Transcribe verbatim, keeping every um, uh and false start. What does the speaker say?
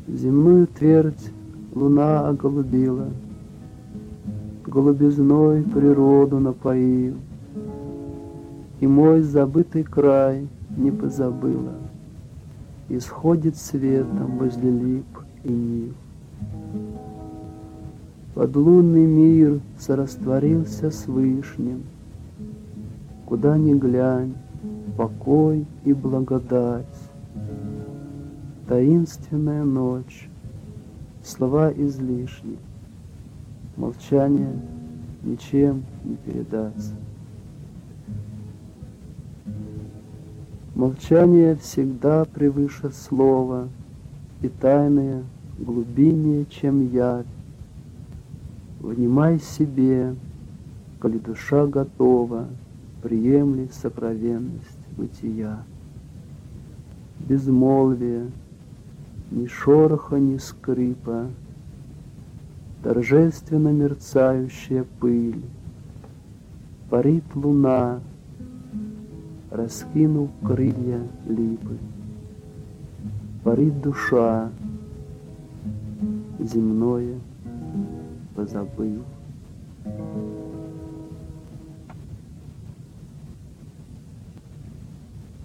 Земную твердь луна оголубила, голубизной природу напоил, и мой забытый край не позабыла, исходит светом возле лип и нив. Подлунный мир сорастворился с вышним, куда ни глянь, покой и благодать. Таинственная ночь, слова излишни, молчание ничем не передать. Молчание всегда превыше слова, и тайное глубиннее, чем явь. Внимай себе, коли душа готова, приемли сокровенность бытия. Безмолвие, ни шороха, ни скрипа, торжественно мерцающая пыль. Парит луна, раскинув крылья липы. Парит душа, земное позабыв.